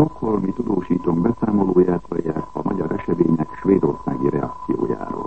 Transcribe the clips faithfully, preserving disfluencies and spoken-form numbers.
stockholmi tudósítók beszámolóját hallják a magyar események svédországi reakciójáról.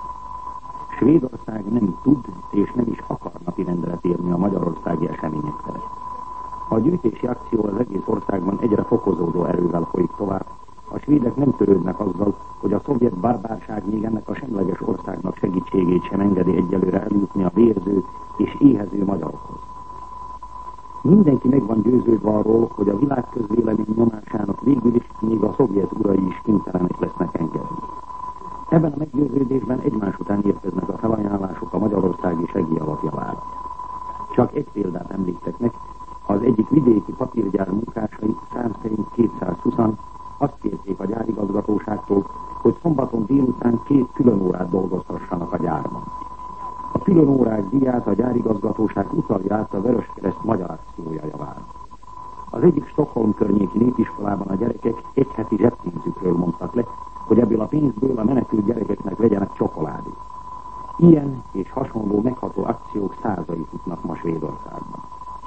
Svédország nem tud és nem is akar napirendre térni a magyarországi események felett. A gyűjtési akció az egész országban egyre fokozódó erővel folyik tovább. A svédek nem törődnek azzal, hogy a szovjet barbárság még ennek a semleges országnak segítségét sem engedi egyelőre eljutni a vérző és éhező magyarokhoz. Mindenki meg van győződve arról, hogy a világ közvélemény nyomásának végül is még a szovjet urai is kénytelenek lesznek engedni. Ebben a meggyőződésben egymás után érkeznek a felajánlások a magyarországi segélyalapjavára. Csak egy példát említek meg, az egyik vidéki papírgyár munkásai szám szerint kétszázhúszan azt kérték a gyárigazgatóságtól, hogy szombaton délután két külön órát dolgozhassanak a gyárban. A külön órák díját a gyárigazgatóság utalja át a Vöröskereszt magyar akciója javára. Az egyik Stockholm környéki népiskolában a gyerekek egy heti zsebpénzükről mondtak le, hogy ebből a pénzből a menekült gyerekeknek vegyenek csokoládét. Ilyen és hasonló megható akciók százai futnak ma Svédországban.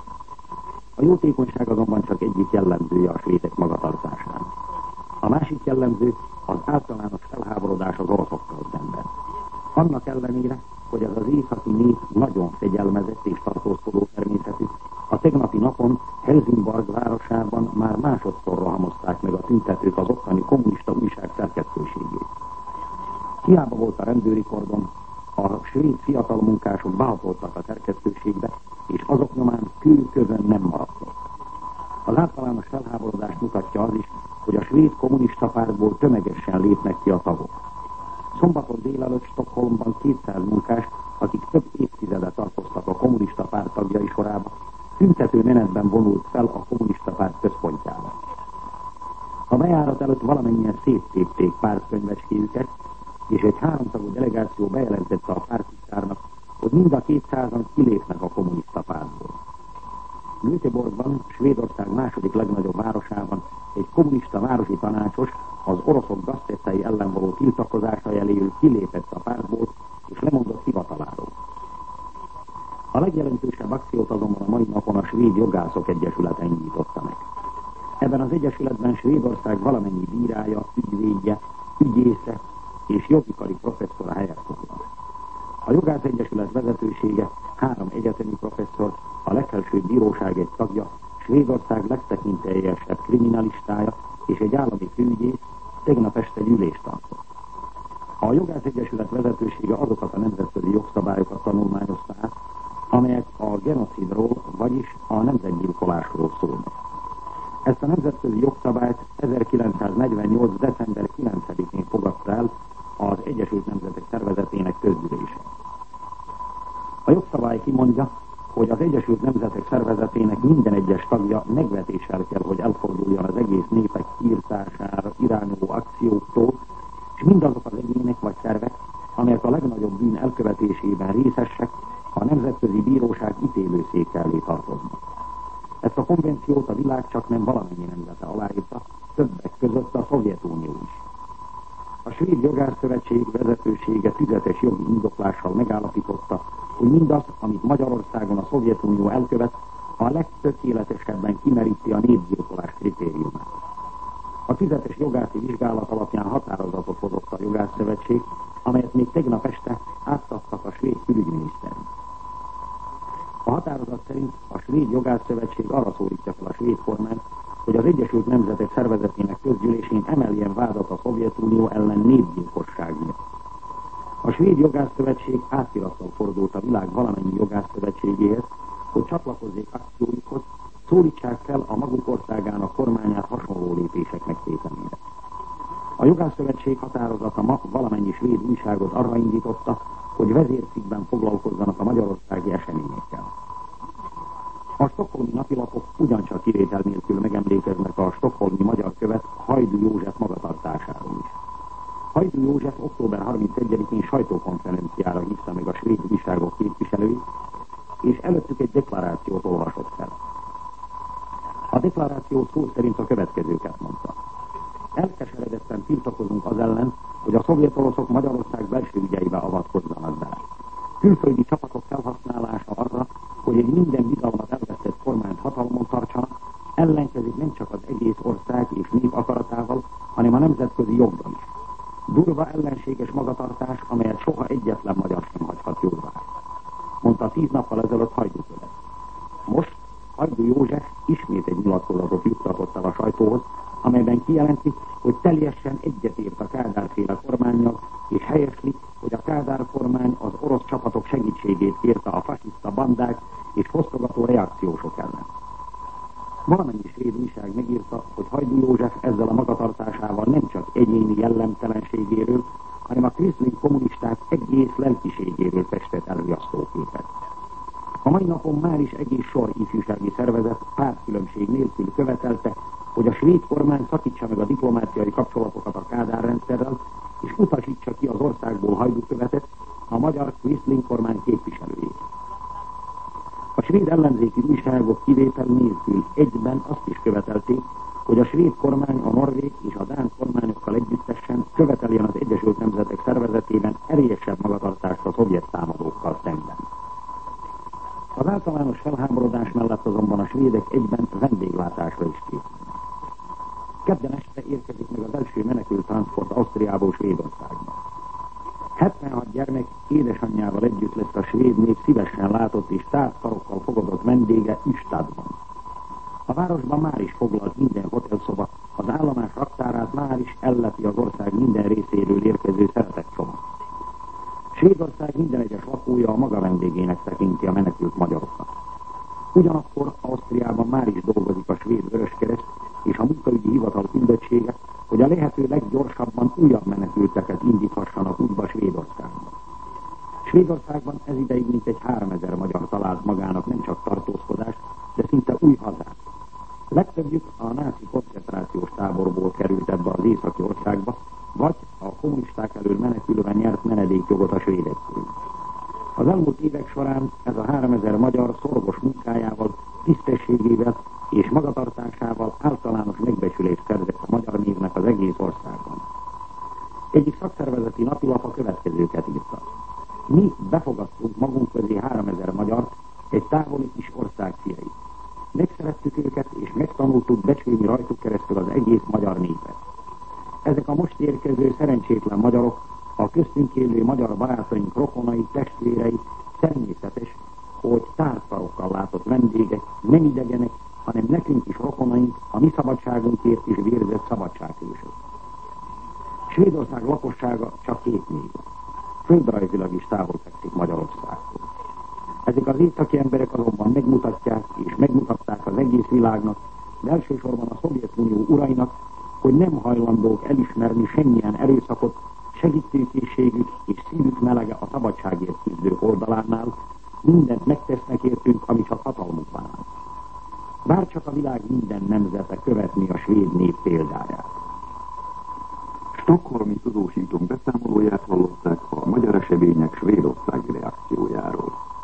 A jótékonyság azonban csak egyik jellemzője a svédek magatartásának. A másik jellemző az általános felháborodás az oroszokkal szemben. Annak ellenére, hogy ez az északi nép nagyon fegyelmezett és tartózkodó természetű, a tegnapi napon Helsingborg városában már másodszor rohamozták meg a tüntetők az ottani kommunista újság szerkesztőségét. Hiába volt a rendőri kordon, a svéd fiatal munkások behatoltak a szerkesztőségbe, és azok nyomán kő-közön nem maradtak. Az általános felháborodást mutatja az is, hogy a svéd kommunista pártból tömegesen lépnek ki a tagok. Szombaton délelőtt Stockholmban kétszáz munkás, akik több évtizede tartoztak a kommunista párt tagjai sorába, tüntető menetben vonult fel a kommunista párt központjába. A bejárat előtt valamennyien széttépték pártkönyvecskéjüket, és egy háromtagú delegáció bejelentette a pártitkárnak, hogy mind a kétszázan kilépnek a kommunista pártból. Göteborgban, Svédország második legnagyobb városában egy kommunista városi tanácsos az oroszok gaztettei ellen való tiltakozása jeléül kilépett a pártból és lemondott hivataláról. A legjelentősebb akciót azonban a mai napon a Svéd Jogászok Egyesülete indította meg. Ebben az egyesületben Svédország valamennyi bírája, ügyvédje, ügyésze és jogikari professzor helyet foglal. A Jogász Egyesület vezetősége három egyetemi professzor, a legfelsőbb bíróság egy tagja, Svédország legtekintélyesebb kriminalistája és egy állami főügyész tegnap este gyűlést tartott. A Jogász Egyesület vezetősége azokat a nemzetközi jogszabályokat tanulmányozta át, amelyek a genocidról, vagyis a nemzetgyilkolásról szólnak. Ezt a nemzetközi jogszabályt ezerkilencszáznegyvennyolc. december kilencedikén fogadta el az Egyesült Nemzetek Szervezetének közgyűlése. A jogszabály kimondja, hogy az Egyesült Nemzetek Szervezetének minden egyes tagja megvetéssel kell, hogy elforduljon az egész népek kiirtására irányuló akcióktól, és mindazok az egyének vagy szervek, amelyek a legnagyobb bűn elkövetésében részesek, a Nemzetközi Bíróság ítélőszék elé tartoznak. Ezt a konvenciót a világ csak nem valamennyi nemzete aláírta, többek között a Szovjetunió is. A Svéd Jogászszövetség vezetősége tüzetes jogi indoklással megállapította, hogy mindaz, amit Magyarországon a Szovjetunió elkövet, a legtökéletesebben kimeríti a népgyilkolás kritériumát. A tüzetes jogászi vizsgálat alapján határozatot hozott a Jogászszövetség, amelyet még tegnap este átadtak a svéd külügyminiszternek. A határozat szerint a Svéd Jogászszövetség arra szólítja fel a svéd kormányt, hogy az Egyesült Nemzetek Szervezetének közgyűlésén emeljen vádat a Szovjetunió ellen népgyilkosság miatt. A Svéd Jogászszövetség átirattal fordult a világ valamennyi jogászszövetségéhez, hogy csatlakozzék akcióikhoz, szólítsák fel a maguk országának kormányát hasonló lépések megtételére. A Jogászszövetség határozata ma valamennyi svéd újságot arra indította, hogy vezércikkben foglalkozzanak a magyarországi eseményekkel. A stockholmi napilapok ugyancsak kivétel nélkül megemlékeznek a stockholmi magyar követ Hajdú József magatartásáról is. Hajdú József október harmincegyedikén sajtókonferenciára hívta meg a svéd újságok képviselőit, és előttük egy deklarációt olvasott fel. A deklaráció szó szerint a következőket mondta. Elkeseredetten tiltakozunk az ellen, hogy a szovjet-oroszok Magyarország belső ügyeibe avatkozzanak bele. Külföldi csapatok felhasználása arra, hogy egy minden bizalmat elvesztett kormányt hatalmon tartsanak, ellenkezik nem csak az egész ország és nép akaratával, hanem a nemzetközi joggal is. Durva ellenséges magatartás, amelyet soha egyetlen magyar sem hagyhat jóvá, mondta tíz nappal ezelőtt Hajdú Követ. Most Hajdú József ismét egy nyilatkozatot juttatott el a sajtóhoz, amelyben kijelenti, hogy teljesen egyetért a Kádár-féle kormánnyal, és helyesli, hogy a Kádár kormány az orosz csapatok segítségét kérte a fasiszta bandák és fosztogató reakciósok ellen. Valamennyi svéd újság megírta, hogy Hajdú József ezzel a magatartásával nem csak egyéni jellemtelenségéről, hanem a Quisling kommunisták egész lelkiségéről festett elriasztóképet. A mai napon már is egész sor ifjúsági szervezet pártkülönbség nélkül követelte, hogy a svéd kormány szakítsa meg a diplomáciai kapcsolatokat a Kádár rendszerrel, és utasítsa ki az országból Hajdú Követet, a magyar Quisling kormány képviselőjét. A svéd ellenzéki újságok kivétel nélkül egyben azt is követelték, hogy a svéd kormány a norvég és a dán kormányokkal együttesen követeljen az Egyesült Nemzetek Szervezetében erélyesebb magatartást a szovjet támadókkal szemben. Az általános felháborodás mellett azonban a svédek egyben vendéglátásra is készülnek. Kedden este érkezik meg az első menekült transport Ausztriából Svédországba. hetvenhat gyermek édesanyjával együtt lesz a svéd nép szívesen látott és tártkarokkal fogadott vendége Ystadban. A városban már is foglalt minden hotelszoba, az állomás raktárát már is ellepi az ország minden részéről érkező szeretetcsomag. Svédország minden egyes lakója a maga vendégének tekinti a menekült magyarokat. Ugyanakkor Ausztriában már is dolgozik a svéd Vöröskereszt és a munkaügyi hivatal küldöttsége, hogy a lehető leggyorsabban újabb menekülteket indíthassanak útba Svédországban. Svédországban ez ideig mintegy háromezer magyar talált magának nem csak tartózkodást, de szinte új hazát. Legtöbbjük a náci koncentrációs táborból került ebbe az északi országba, vagy a kommunisták elől menekülve nyert menedékjogot a svédektől. Az elmúlt évek során ez a háromezer magyar szorgos munkájával, tisztességével és magatartásával általános megbecsülést szerzett a magyar névnek az egész országban. Egyik szakszervezeti napilap a következőket írta. Mi befogadtunk magunk közé háromezer magyart, egy távoli kis ország fiai. Megszerettük őket, és megtanultuk becsülni rajtuk keresztül az egész magyar népet. Ezek a most érkező szerencsétlen magyarok, a köztünk élő magyar barátaink rokonai, testvérei, természetes, hogy tártkarokkal látott vendégek, nem idegenek, hanem nekünk is rokonaink, a mi szabadságunkért is vérzett szabadsághősök. Svédország lakossága csak két millió. Földrajzilag is távol fekszik Magyarországtól. Ezek az északi emberek azonban megmutatják és megmutatták az egész világnak, de elsősorban a Szovjetunió urainak, hogy nem hajlandók elismerni semmilyen erőszakot, segítőkészségük és szívük melege a szabadságért küzdők oldalánál, mindent megtesznek értünk, ami csak hatalmukban áll. Bárcsak a világ minden nemzete követni a svéd nép példáját. Stockholmi tudósítók beszámolóját hallották a magyar események svédországi reakciójáról.